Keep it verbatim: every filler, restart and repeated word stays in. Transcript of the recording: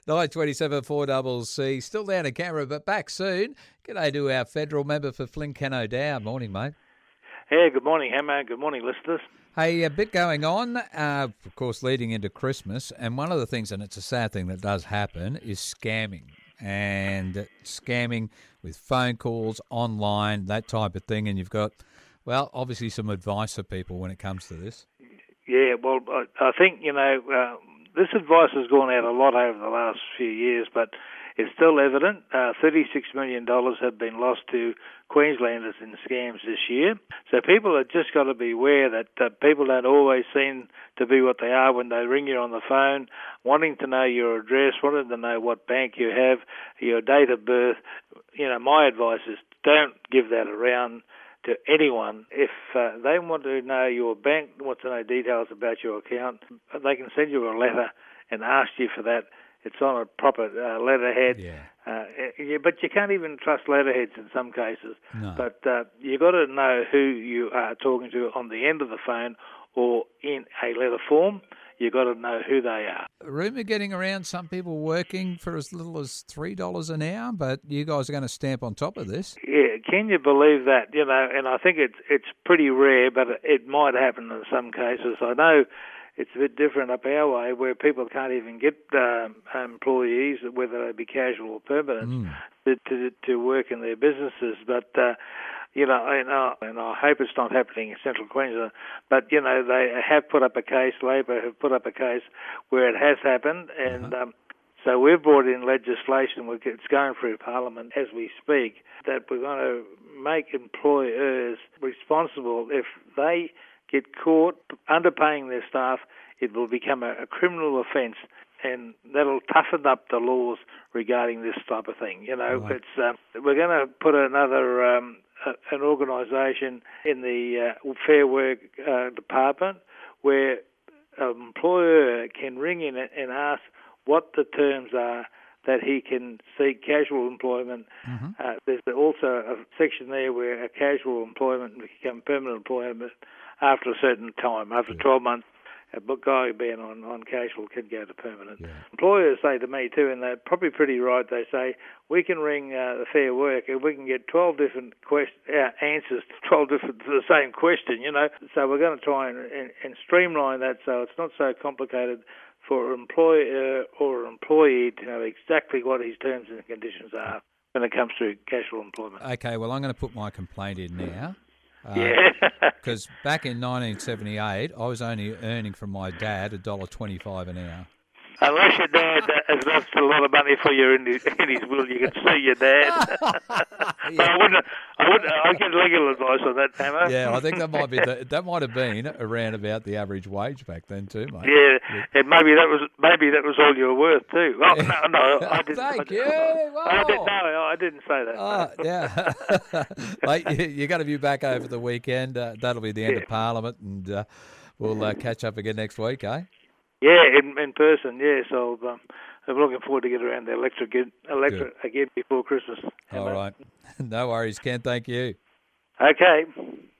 nine twenty-seven four double C. Still down in Canberra, but back soon. G'day to our federal member for Flynn Cano Down. Morning, mate. Hey, good morning, Hammer. Good morning, listeners. Hey, a bit going on, uh, of course, leading into Christmas. And one of the things, and it's a sad thing that does happen, is scamming. And scamming with phone calls, online, that type of thing. And you've got, well, obviously some advice for people when it comes to this. Yeah, well, I, I think, you know, uh, this advice has gone out a lot over the last few years, but it's still evident. Uh, thirty-six million dollars have been lost to Queenslanders in scams this year. So people have just got to be aware that uh, people don't always seem to be what they are when they ring you on the phone, wanting to know your address, wanting to know what bank you have, your date of birth. You know, my advice is don't give that around to anyone. If uh, they want to know your bank, want to know details about your account, they can send you a letter and ask you for that. It's on a proper uh, letterhead. Yeah. Uh, yeah, but you can't even trust letterheads in some cases. No. But uh, you've got to know who you are talking to on the end of the phone or in a letter form. You've got to know who they are. Rumour getting around, some people working for as little as three dollars an hour, but you guys are going to stamp on top of this. Yeah, can you believe that? You know, and I think it's it's pretty rare, but it might happen in some cases. I know it's a bit different up our way, where people can't even get um, employees, whether they be casual or permanent, Mm. to, to to work in their businesses. But uh, you know, and I, and I hope it's not happening in Central Queensland. But you know, they have put up a case. Labor have put up a case where it has happened, and Uh-huh. um, so we've brought in legislation. It's going through Parliament as we speak, that we're going to make employers responsible if they get caught underpaying their staff. It will become a, a criminal offence, and that'll toughen up the laws regarding this type of thing. You know, Right. it's um, we're going to put another um, a, an organisation in the uh, Fair Work uh, department where an employer can ring in and ask what the terms are that he can seek casual employment. Mm-hmm. Uh, there's also a section there where a casual employment can become permanent employment after a certain time. After Yeah. twelve months, a guy being on, on casual can go to permanent. Yeah. Employers say to me too, and they're probably pretty right, they say, we can ring uh, the Fair Work and we can get twelve different quest- uh, answers to twelve different to the same question, you know. So we're going to try and, and, and streamline that so it's not so complicated for an employer or an employee to know exactly what his terms and conditions are when it comes to casual employment. Okay, well, I'm going to put my complaint in now. Uh, Yeah. Because back in nineteen seventy-eight, I was only earning from my dad one dollar twenty-five an hour. Unless your dad has left a lot of money for you in his, in his will, you can sue your dad. But I wouldn't. I wouldn't. I get legal advice on that, Hammer. Yeah, I think that might be the, that might have been around about the average wage back then too, mate. Yeah, and maybe that was maybe that was all you were worth too. Well, no, no, I didn't. Thank I, you. I didn't. Wow. No, I didn't say that. Oh, yeah. Mate, you, you're going to be back over the weekend. Uh, that'll be the end Yeah. of Parliament, and uh, we'll uh, catch up again next week, eh? Yeah, in, in person. Yeah, so um, I'm looking forward to get around the electric again, electric again before Christmas. All right. No worries, Ken. Thank you. Okay.